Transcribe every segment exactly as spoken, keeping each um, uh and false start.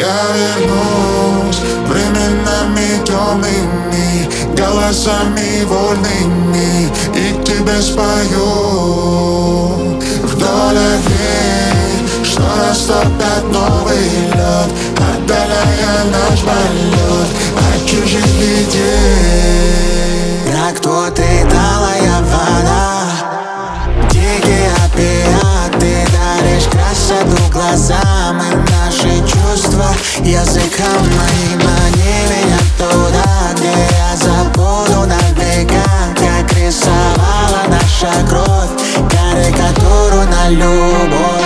Я вернусь временами темными, голосами вольными, и к тебе спою вдоль огней, что растопят новый лед, отдаляя наш полет от чужих людей. Как тот и талая вода, дикий опиат, ты даришь красоту глазам и наши чувства языком моим. Мани меня туда, где я забуду навека, как рисовала наша кровь карикатуру на любовь.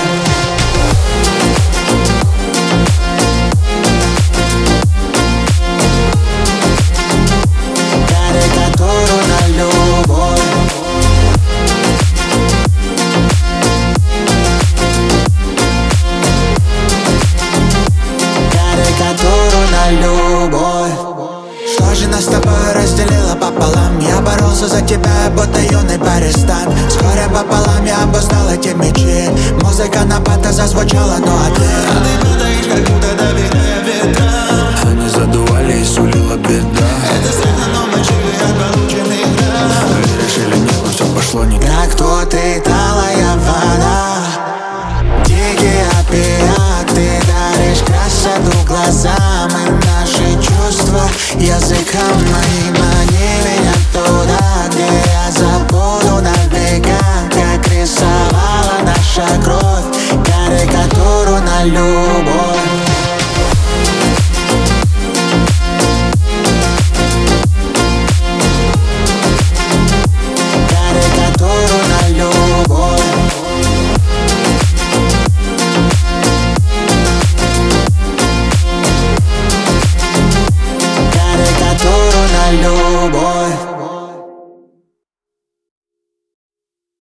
Любовь. Что же нас с тобой разделило пополам? Я боролся за тебя, будто юный Паристан. С горем пополам я обуздал эти мечи. Музыка на бата зазвучала, ну а ты? А ты падаешь, как будто доверяя ветрам. Они задували и сулила беда. Это странно, но мы жили от полученных грам. Веришь или нет, но все пошло не так. Как тот и талая вода, дикий опиат, ты даришь красоту глазам и наши чувства языком моим. Мани меня туда, где я забуду навека, как рисовала наша кровь карикатуру на любовь. Карикатуру на любовь. Карикатуру на любовь.